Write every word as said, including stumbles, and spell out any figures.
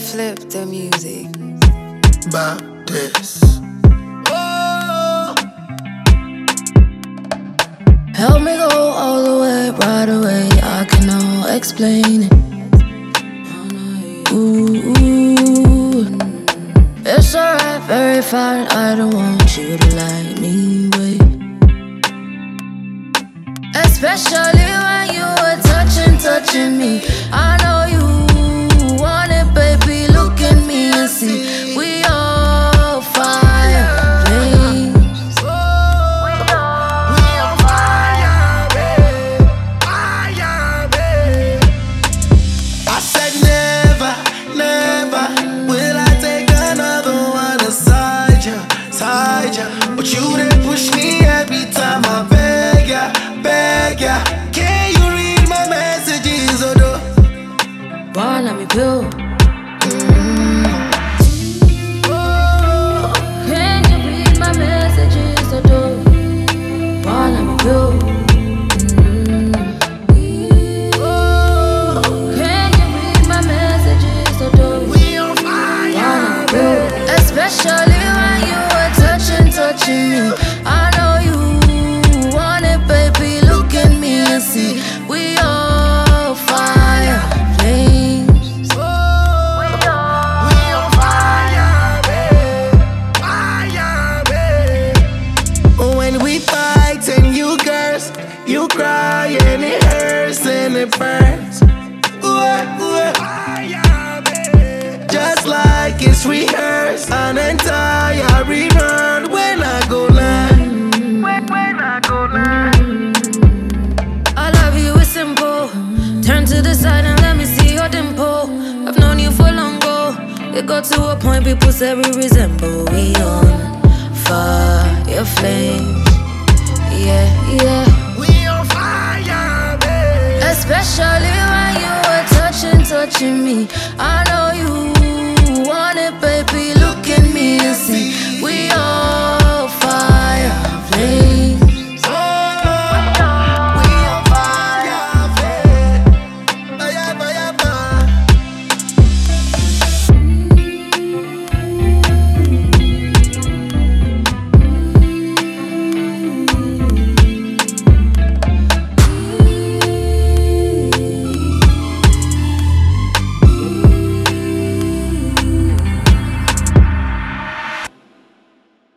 flip the music. About this. Oh. Help me go all the way, right away. I cannot explain it. Ooh, ooh. It's alright, very fine. I don't want you to like me, wait. Especially when you were touching, touching me. I know you want it, baby. Look at me and see. We all fire flames. We on fire, babe. Fire, babe. I said never, never will I take another one aside ya, side ya. But you didn't push me every time I beg ya, beg ya. Can you read my messages, oh no? Why let me build? Can you read my messages or do? Why let me build? Can you read my messages or do? We on fire, babe. Especially when you were touching, touching me. I know you want it, baby. Look at me and see. We all fire flames. We on fire, babe. Fire, babe. When we fight and you curse, you cry and it hurts and it burns. Ooh, ooh. Fire, babe. Just like it's rehearsed, an entire rerun when I go live. When, when I go live. I love you, it's simple. Turn to the side and let me see your dimple. I've known you for long ago. It got to a point people say we resemble. We on fire flames. Yeah, yeah. We on fire, babe. Especially when you were touching, touching me. I know you want it, baby. Look at me and see. We on